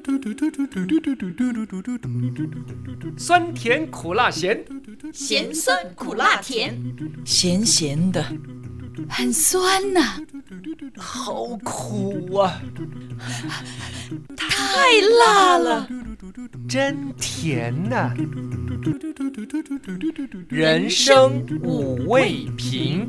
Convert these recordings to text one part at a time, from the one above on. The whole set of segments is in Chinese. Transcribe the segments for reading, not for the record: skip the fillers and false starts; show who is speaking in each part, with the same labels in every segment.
Speaker 1: 酸甜苦辣咸，
Speaker 2: 咸酸苦辣甜，
Speaker 3: 咸咸的，
Speaker 2: 很酸呐，
Speaker 1: 好苦啊，
Speaker 2: 太辣了，
Speaker 1: 真甜呐，人生五味瓶。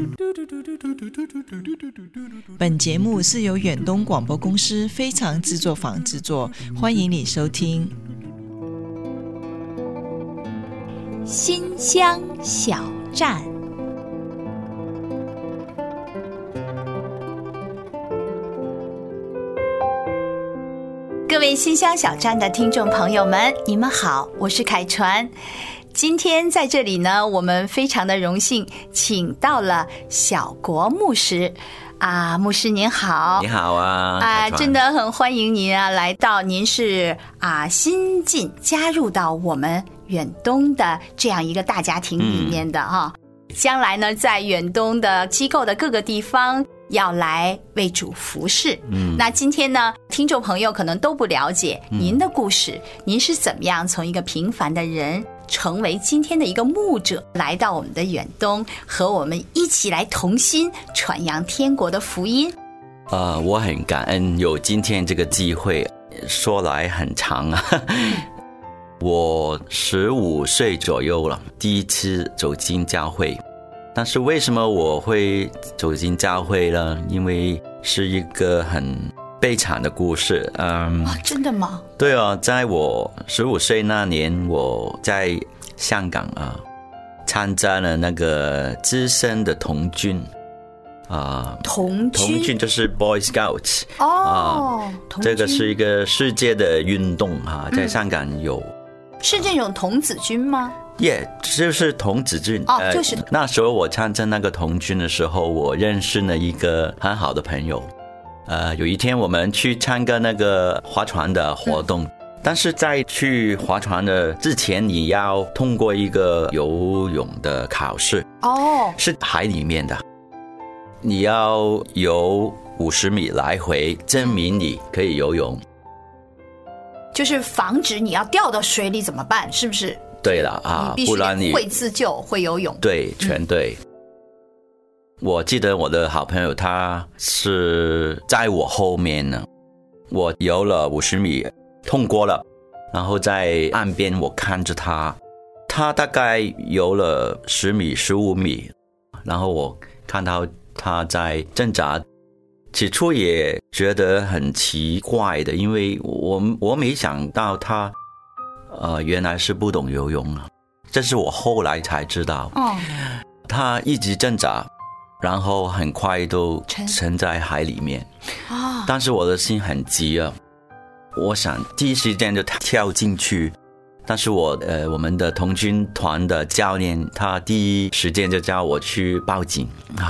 Speaker 3: 本节目是由远东广播公司非常制作坊制作，欢迎你收听。
Speaker 2: 新乡小站，各位新乡小站的听众朋友们，你们好，我是凯传。今天在这里呢，我们非常的荣幸请到了小国牧师啊，牧师您好。
Speaker 4: 你好啊，
Speaker 2: 真的很欢迎您啊，来到您是新进加入到我们远东的这样一个大家庭里面的哈。将来呢，在远东的机构的各个地方要来为主服侍。那今天呢，听众朋友可能都不了解您的故事，您是怎么样从一个平凡的人成为今天的一个牧者，来到我们的远东，和我们一起来同心传扬天国的福音。
Speaker 4: 我很感恩有今天这个机会，说来很长啊。我15岁左右了，第一次走进教会。但是为什么我会走进教会呢？因为是一个很悲惨的故事。
Speaker 2: 真的吗？
Speaker 4: 对啊，在我15岁那年，我在香港参加了那个资深的童军。童军就是 Boy Scouts 这个是一个世界的运动在香港有。
Speaker 2: 是这种童子军吗？
Speaker 4: 就是童子军。就是那时候我参加那个童军的时候，我认识了一个很好的朋友。有一天我们去参加那个划船的活动，但是在去划船的之前，你要通过一个游泳的考试。是海里面的，你要游50米来回，证明你可以游泳。
Speaker 2: 就是防止你要掉到水里怎么办？是不是？
Speaker 4: 对了
Speaker 2: 不然你会自救，会游泳。对，
Speaker 4: 全对。我记得我的好朋友他是在我后面呢，我游了50米通过了，然后在岸边我看着他大概游了10米15米，然后我看到他在挣扎。起初也觉得很奇怪的，因为我没想到他原来是不懂游泳啊，这是我后来才知道。他一直挣扎，然后很快都沉在海里面。但是我的心很急啊，我想第一时间就跳进去，但是我们的童军团的教练他第一时间就叫我去报警。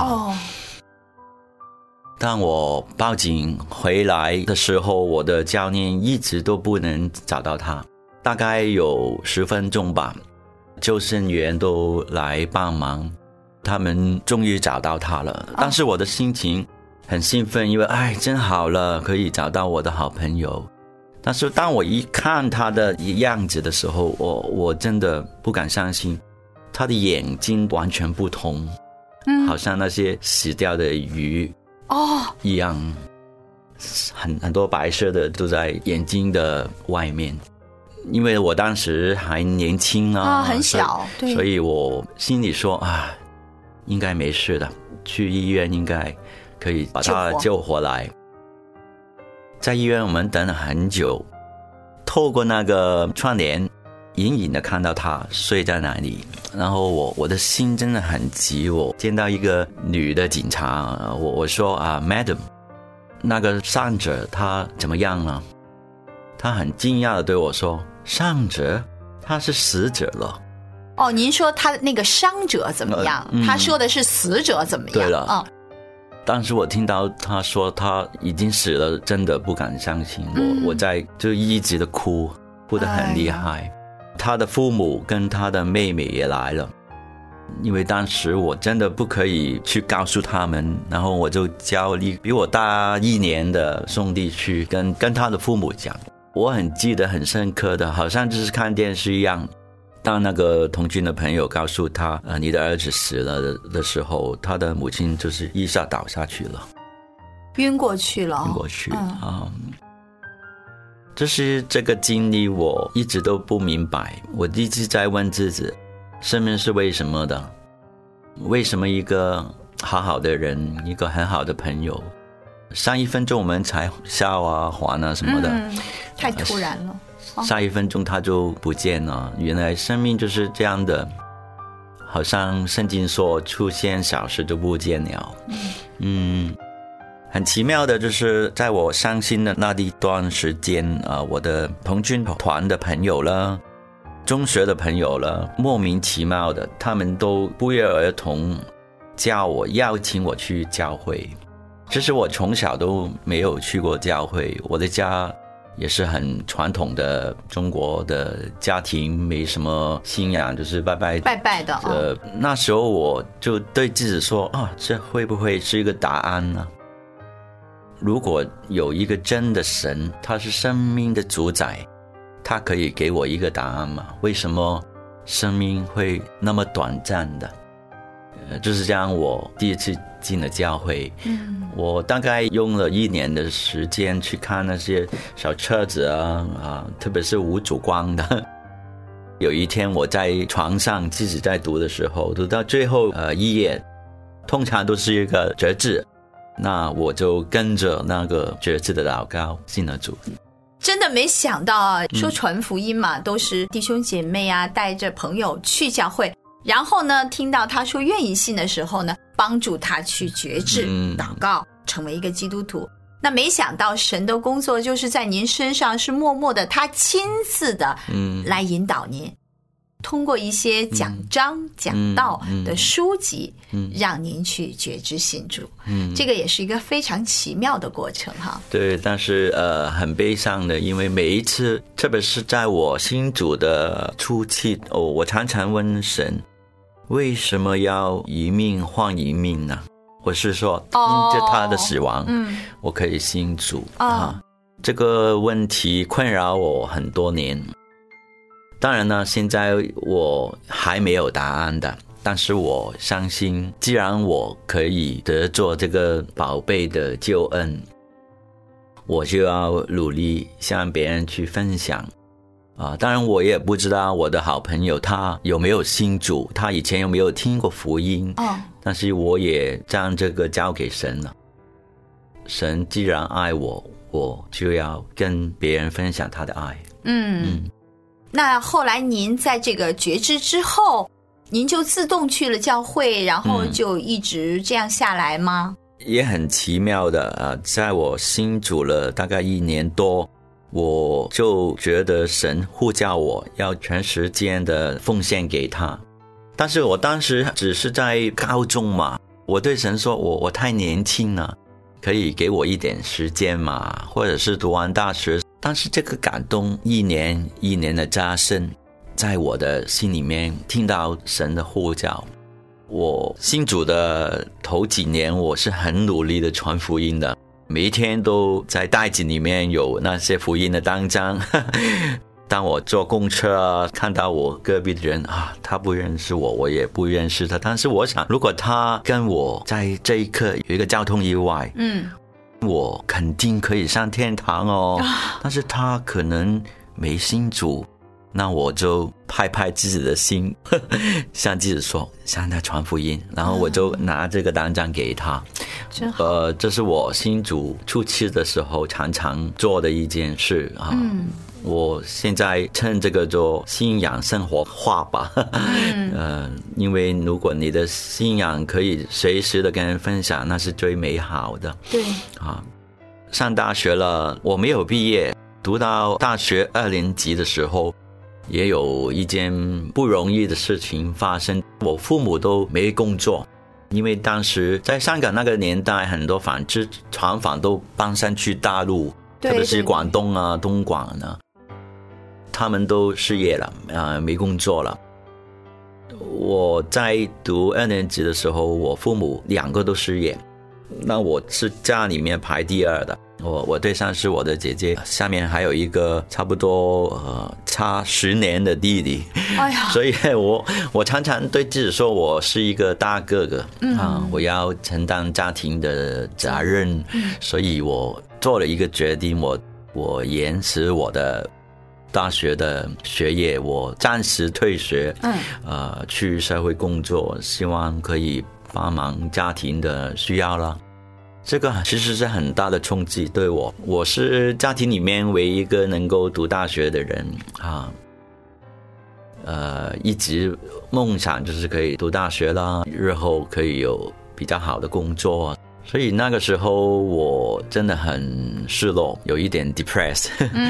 Speaker 4: 当我报警回来的时候，我的教练一直都不能找到他，大概有10分钟吧，救生员都来帮忙，他们终于找到他了。但是我的心情很兴奋，因为真好了，可以找到我的好朋友。但是当我一看他的样子的时候，我真的不敢相信，他的眼睛完全不同，好像那些死掉的鱼一样，很多白色的都在眼睛的外面。因为我当时还年轻
Speaker 2: 很小，
Speaker 4: 所以我心里说应该没事的，去医院应该可以把他救活来。在医院我们等了很久，透过那个窗帘隐隐的看到他睡在那里，然后我的心真的很急。我见到一个女的警察，我说Madam， 那个伤者他怎么样了？他很惊讶的对我说，伤者？他是死者了。
Speaker 2: 您说他那个伤者怎么样？他说的是死者怎么样？
Speaker 4: 对了。当时我听到他说他已经死了，真的不敢相信。我在就一直的哭得很厉害。他的父母跟他的妹妹也来了，因为当时我真的不可以去告诉他们，然后我就叫比我大1年的兄弟去跟他的父母讲。 我很记得很深刻的，好像就是看电视一样。当那个童军的朋友告诉他，你的儿子死了的时候，他的母亲就是一下倒下去了，
Speaker 2: 晕过去了。
Speaker 4: 晕过去就是这个经历，我一直都不明白。我一直在问自己，生命是为什么的？为什么一个好好的人，一个很好的朋友，上一分钟我们才笑啊、玩啊什么的，
Speaker 2: 太突然了。
Speaker 4: 下一分钟他就不见了。原来生命就是这样的，好像圣经说出现小事就不见了。很奇妙的就是在我伤心的那一段时间我的童军团的朋友了，中学的朋友了，莫名其妙的他们都不约而同叫我邀请我去教会。其实我从小都没有去过教会，我的家也是很传统的中国的家庭，没什么信仰，就是拜拜的。那时候我就对自己说这会不会是一个答案呢？如果有一个真的神，他是生命的主宰，他可以给我一个答案吗？为什么生命会那么短暂的？就是这样，我第一次进了教会。我大概用了1年的时间去看那些小册子特别是无主光的。有一天我在床上自己在读的时候，读到最后1页，通常都是一个决志，那我就跟着那个决志的祷告信了主。
Speaker 2: 真的没想到说传福音嘛，都是弟兄姐妹带着朋友去教会，然后呢听到他说愿意信的时候呢，帮助他去决志祷告，成为一个基督徒。那没想到神的工作就是在您身上是默默的，他亲自的来引导您，通过一些讲章讲道的书籍让您去觉知信主。这个也是一个非常奇妙的过程哈。
Speaker 4: 对，但是很悲伤的，因为每一次特别是在我信主的初期我常常问神，为什么要一命换一命呢？我是说因着他的死亡我可以信主这个问题困扰我很多年。当然呢，现在我还没有答案的，但是我相信既然我可以得做这个宝贝的救恩，我就要努力向别人去分享当然我也不知道我的好朋友他有没有信主，他以前有没有听过福音但是我也将这个交给神了。神既然爱我，我就要跟别人分享他的爱。
Speaker 2: 那后来您在这个觉知之后，您就自动去了教会，然后就一直这样下来吗？
Speaker 4: 也很奇妙的在我信主了大概1年多，我就觉得神呼叫我要全时间的奉献给他。但是我当时只是在高中嘛，我对神说我太年轻了，可以给我一点时间嘛，或者是读完大学。但是这个感动一年一年的加深，在我的心里面听到神的呼叫。我信主的头几年我是很努力的传福音的，每一天都在袋子里面有那些福音的单张当我坐公车看到我隔壁的人他不认识我，我也不认识他，但是我想如果他跟我在这一刻有一个交通意外我肯定可以上天堂但是他可能没信主，那我就拍拍自己的心向自己说向他传福音，然后我就拿这个单张给他。这是我信主初期的时候常常做的一件事我现在称这个做信仰生活化吧因为如果你的信仰可以随时的跟人分享，那是最美好的。
Speaker 2: 对
Speaker 4: 上大学了，我没有毕业，读到大学2年级的时候，也有一件不容易的事情发生。我父母都没工作，因为当时在香港那个年代，很多纺织厂房都搬上去大陆，特别是广东东莞他们都失业了没工作了。我在读2年级的时候，我父母2个都失业，那我是家里面排第2的。 我对象是我的姐姐，下面还有一个差不多差10年的弟弟。
Speaker 2: 哎呀，
Speaker 4: 所以我常常对自己说，我是一个大哥哥我要承担家庭的责任，所以我做了一个决定，我延迟我的大学的学业，我暂时退学，去社会工作，希望可以帮忙家庭的需要了。这个其实是很大的冲击对我。我是家庭里面唯一一个能够读大学的人一直梦想就是可以读大学啦，日后可以有比较好的工作。所以那个时候我真的很失落，有一点 depressed。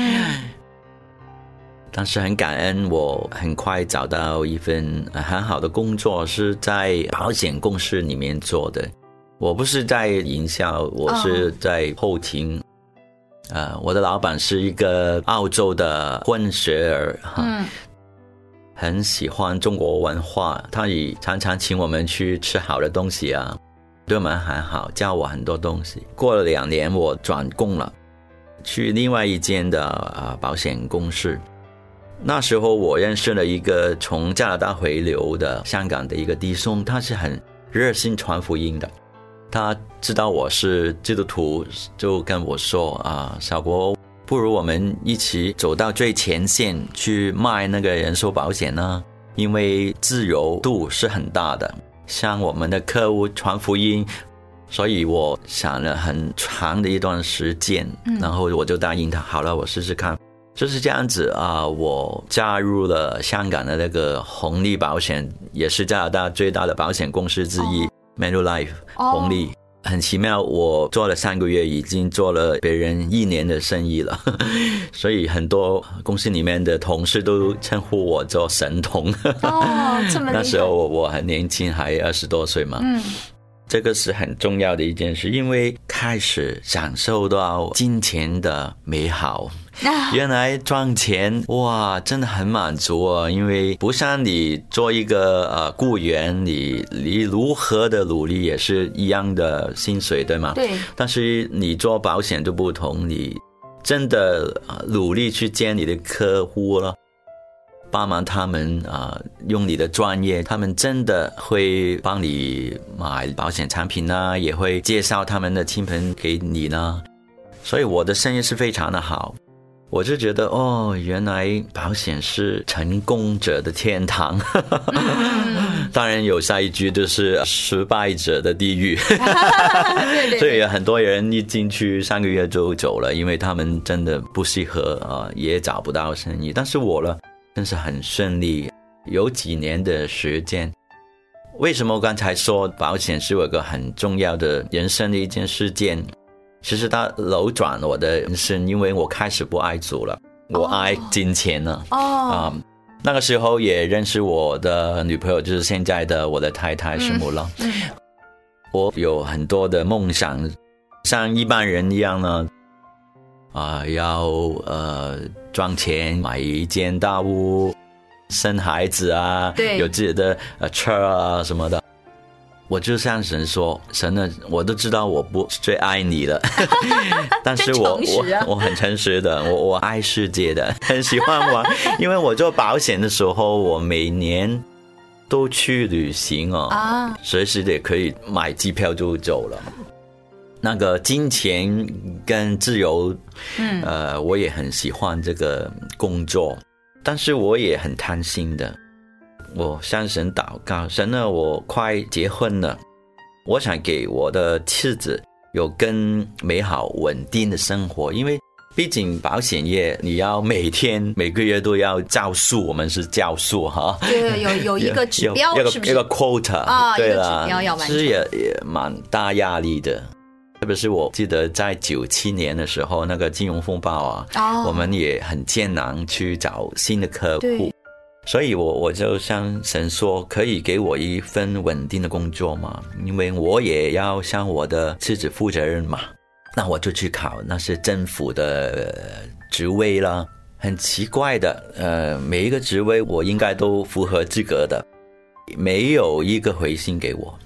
Speaker 4: 但是很感恩，我很快找到一份很好的工作，是在保险公司里面做的。我不是在营销，我是在后勤。我的老板是一个澳洲的混血儿，很喜欢中国文化，他也常常请我们去吃好的东西啊，对我们很好，教我很多东西。过了2年，我转工了，去另外一间的保险公司。那时候我认识了一个从加拿大回流的香港的一个弟兄，他是很热心传福音的。他知道我是基督徒，就跟我说小国，不如我们一起走到最前线去卖那个人寿保险呢，因为自由度是很大的，向我们的客户传福音。所以我想了很长的一段时间，然后我就答应他，好了，我试试看。就是这样子我加入了香港的那个红利保险，也是加拿大最大的保险公司之一，Manulife 红利。很奇妙，我做了3个月，已经做了别人1年的生意了。所以很多公司里面的同事都称呼我做神童。
Speaker 2: 这么厉害。
Speaker 4: 那时候我很年轻，还20多岁嘛。这个是很重要的一件事，因为开始享受到金钱的美好。原来赚钱哇，真的很满足因为不像你做一个雇员，你如何的努力也是一样的薪水，对吗？
Speaker 2: 对。
Speaker 4: 但是你做保险就不同，你真的努力去见你的客户了，帮忙他们用你的专业，他们真的会帮你买保险产品呢，也会介绍他们的亲朋给你呢。所以我的生意是非常的好。我就觉得原来保险是成功者的天堂。当然有下一句就是失败者的地狱。所以很多人一进去3个月就走了，因为他们真的不适合也找不到生意。但是我呢真是很顺利，有几年的时间。为什么我刚才说保险是我一个很重要的人生的一件事件？其实它扭转我的人生，因为我开始不爱主了，我爱金钱了。那个时候也认识我的女朋友，就是现在的我的太太师母了。我有很多的梦想，像一般人一样呢，要赚钱，买一间大屋，生孩子有自己的车什么的。我就向神说，神呢，我都知道我不最爱你了。但是我很诚实的，我爱世界的，很喜欢玩。因为我做保险的时候，我每年都去旅行随时也可以买机票就走了。那个金钱跟自由我也很喜欢这个工作，但是我也很贪心的。我向神祷告，神呢，我快结婚了，我想给我的妻子有更美好稳定的生活。因为毕竟保险业你要每个月都要交数，我们是交数
Speaker 2: 对，有一个指标，是不是？
Speaker 4: 一个 quota 对了，
Speaker 2: 一个指标要完成，
Speaker 4: 其实也蛮大压力的。特别是我记得在97年的时候，那个金融风暴我们也很艰难去找新的客户。所以我就向神说，可以给我一份稳定的工作吗？因为我也要向我的妻子负责任嘛。那我就去考那些政府的职位了。很奇怪的，每一个职位我应该都符合资格的，没有一个回信给我。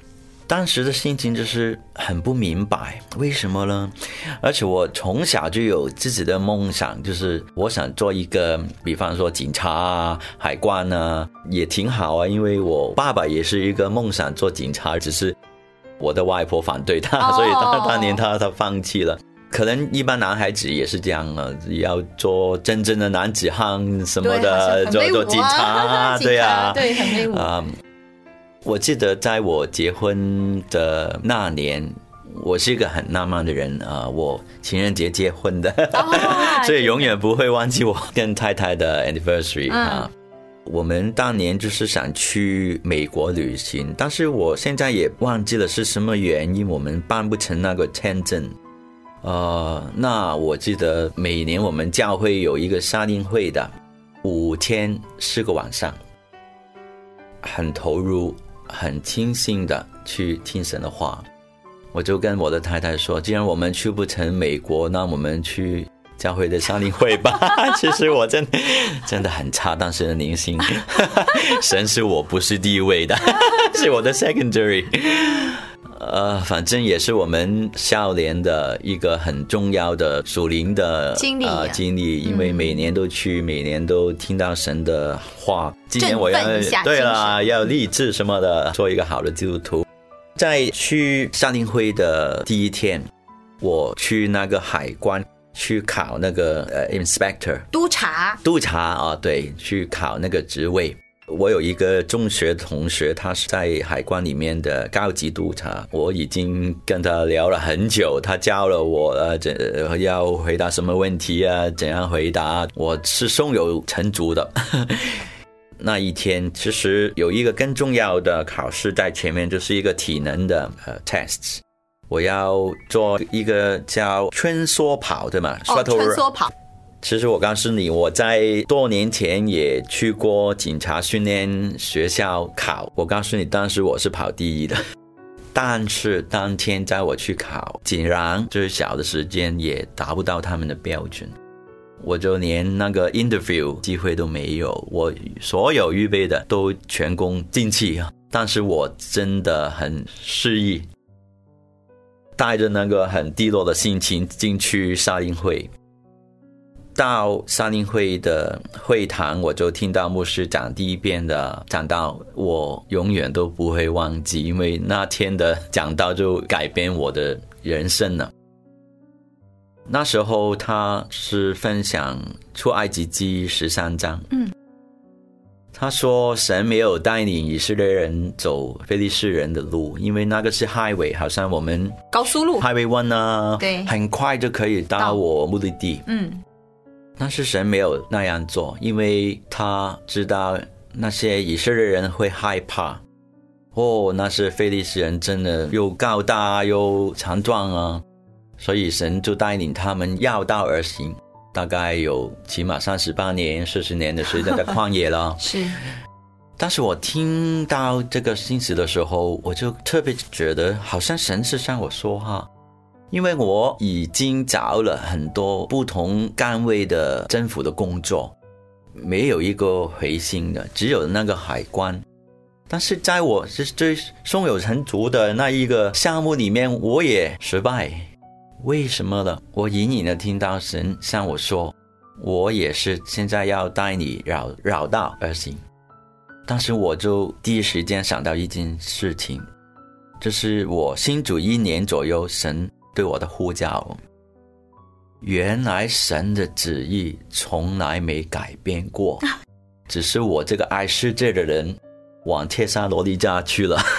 Speaker 4: 当时的心情就是很不明白，为什么呢？而且我从小就有自己的梦想，就是我想做一个，比方说警察啊、海关啊，也挺好啊。因为我爸爸也是一个梦想做警察，只是我的外婆反对他，所以当年他放弃了。可能一般男孩子也是这样了，要做真正的男子汉什么的，做警察，对啊，
Speaker 2: 对，很威武。
Speaker 4: 我记得在我结婚的那年，我是一个很浪漫的人我情人节结婚的，所以永远不会忘记我跟太太的 anniversary 我们当年就是想去美国旅行，但是我现在也忘记了是什么原因，我们办不成那个签证。那我记得每年我们教会有一个夏令会的，5天4个晚上，很投入很清醒的去听神的话。我就跟我的太太说，既然我们去不成美国，那我们去教会的夏令会吧。其实我真的很差当时的灵性，神是我不是第一位的，是我的 secondary。反正也是我们少年的一个很重要的属灵的经历，因为每年都去，每年都听到神的话。今年我要对了，要立志什么的，做一个好的基督徒。在去夏令会的第一天，我去那个海关去考那个inspector 督察对，去考那个职位。我有一个中学同学，他是在海关里面的高级督察，我已经跟他聊了很久，他教了我要回答什么问题啊，怎样回答，我是胸有成竹的。那一天其实有一个更重要的考试在前面，就是一个体能的tests， 我要做一个叫穿梭跑，对吗？
Speaker 2: 穿梭跑。
Speaker 4: 其实我告诉你，我在多年前也去过警察训练学校考，我告诉你当时我是跑第一的，但是当天在我去考，竟然最小的时间也达不到他们的标准，我就连那个 interview 机会都没有，我所有预备的都全功尽弃，但是我真的很失意，带着那个很低落的心情进去夏令会。到夏令会的会堂，我就听到牧师讲第一遍的讲道，我永远都不会忘记，因为那天的讲道就改变我的人生了。那时候他是分享出埃及记13章，他说神没有带领以色列人走非利士人的路，因为那个是 highway， 好像我们
Speaker 2: 高速路
Speaker 4: highway 1啊，
Speaker 2: 对，
Speaker 4: 很快就可以到我目的地。但是神没有那样做，因为他知道那些以色列人会害怕。那些非利士人真的又高大又强壮啊，所以神就带领他们绕道而行，大概有起码38年、40年的时间在旷野了。
Speaker 2: 是。
Speaker 4: 但是我听到这个信息的时候，我就特别觉得好像神是向我说话。因为我已经找了很多不同岗位的政府的工作，没有一个回信的，只有那个海关。但是在我是最胸有成竹的那一个项目里面，我也失败。为什么呢？我隐隐的听到神向我说，我也是现在要带你绕道而行。但是我就第一时间想到一件事情，就是我信主1年左右，神对我的呼召，原来神的旨意从来没改变过，只是我这个爱世界的人往帖撒罗尼迦去了。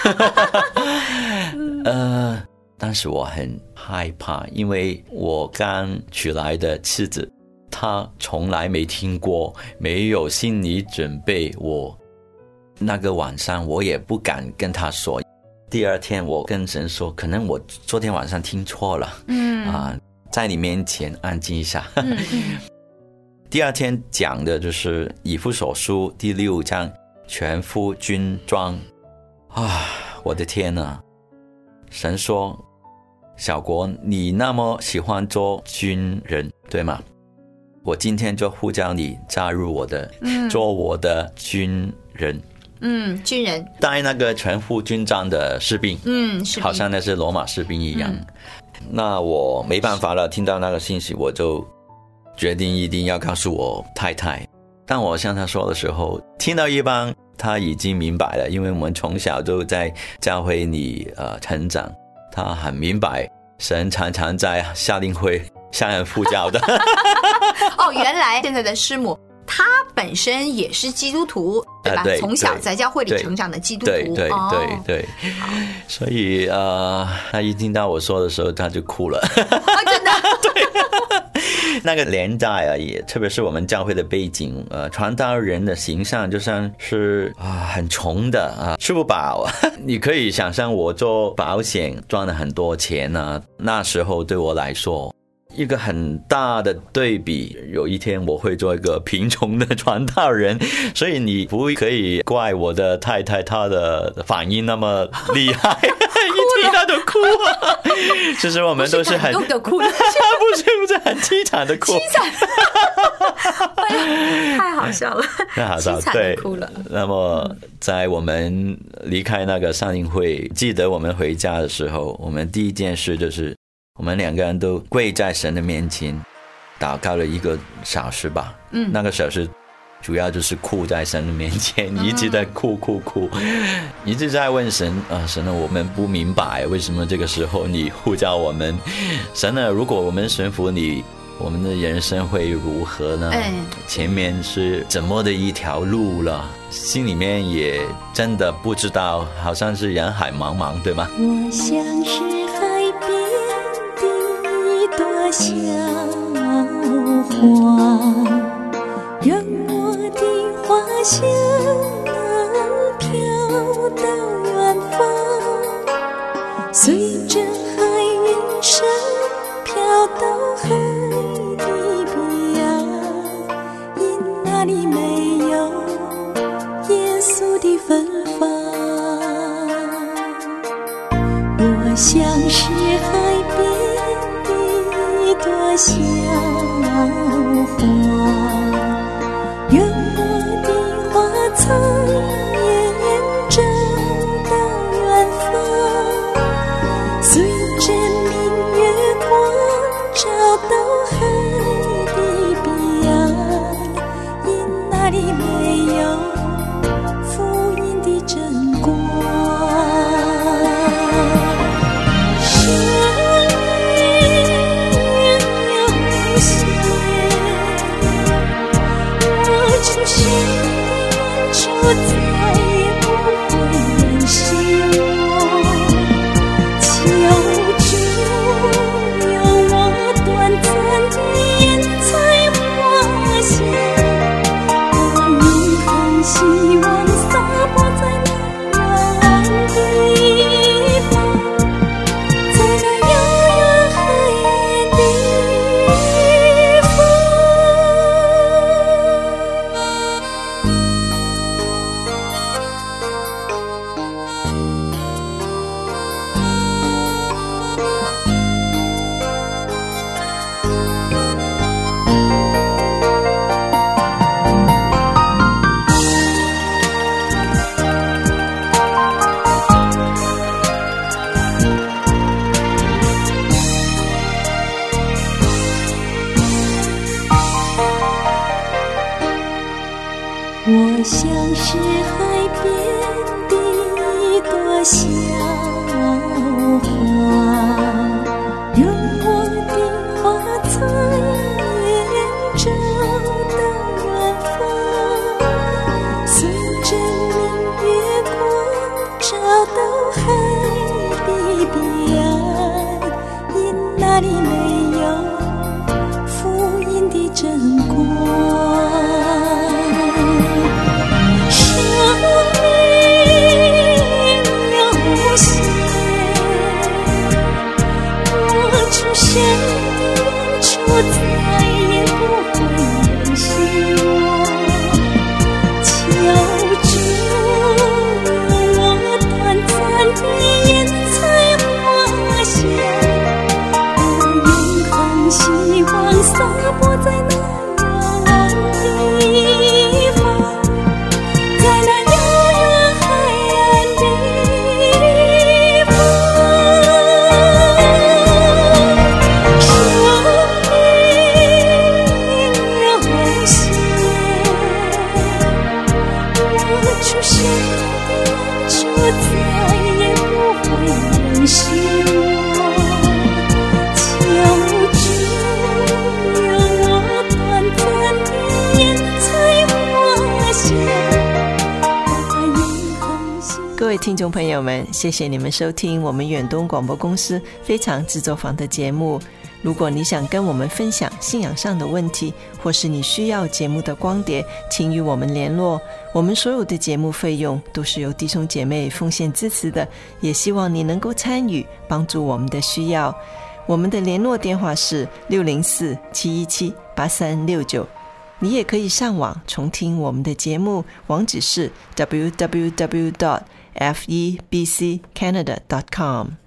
Speaker 4: 但是我很害怕，因为我刚娶来的妻子，她从来没听过，没有心理准备，我那个晚上我也不敢跟她说。第二天我跟神说，可能我昨天晚上听错了，在你面前安静一下。第二天讲的就是以弗所书第6章全副军装。我的天哪！神说，小国，你那么喜欢做军人，对吗？我今天就呼召你加入我的，做我的军人。
Speaker 2: 军人
Speaker 4: 带那个全副军装的士兵，
Speaker 2: 士兵
Speaker 4: 好像那是罗马士兵一样。那我没办法了，听到那个信息，我就决定一定要告诉我太太。当我向她说的时候，听到一半，她已经明白了，因为我们从小都在教会里成长，她很明白神常常在夏令会向人呼叫的。
Speaker 2: 哦，原来现在的师母她本身也是基督徒，对吧？从小在教会里成长的基督徒。
Speaker 4: 对。所以她一听到我说的时候，她就哭了。
Speaker 2: 真的？
Speaker 4: 对。那个年代啊，也特别是我们教会的背景，传道人的形象就像是很穷的吃不饱。你可以想象我做保险赚了很多钱啊，那时候对我来说一个很大的对比，有一天我会做一个贫穷的传道人，所以你不可以怪我的太太，她的反应那么厉害，一听到都哭啊。其实我们都是很
Speaker 2: 感动的哭了，
Speaker 4: 不是很凄惨的哭，
Speaker 2: 凄惨，太好笑了，
Speaker 4: 太好笑，
Speaker 2: 凄惨的哭了。
Speaker 4: 那么在我们离开那个上映会，记得我们回家的时候，我们第一件事就是我们两个人都跪在神的面前祷告了1个小时吧。那个小时主要就是哭在神的面前，一直在哭，一直在问神神啊，我们不明白为什么这个时候你呼叫我们。神啊，如果我们顺服你，我们的人生会如何呢？前面是怎么的一条路了，心里面也真的不知道，好像是人海茫茫，对吗？
Speaker 5: 我像是海边的一朵小花，愿我的花香能飘到远方，随着海云声飘到海的彼岸，因那里没有耶稣的芬芳。我像是海边的一朵小花，愿我的花彩延照到远方，随着明月光照到海的彼岸，因那里没有福音的真光。出现的远处再也不会认识我，求主用我短暂的眼才发现，我永恒希望洒播在那远的地方，在那遥远黑暗的地方。我像是海边的一朵小花，用我的花彩延照到远方，随着明月光照到海的彼岸，因那里没有福音的真光。生命有限，
Speaker 3: 听众朋友们，谢谢你们收听我们远东广播公司非常制作坊的节目。如果你想跟我们分享信仰上的问题，或是你需要节目的光碟，请与我们联络。我们所有的节目费用都是由弟兄姐妹奉献支持的，也希望你能够参与，帮助我们的需要。我们的联络电话是604-717-8369，你也可以上网重听我们的节目，网址是 www.febccanada.com。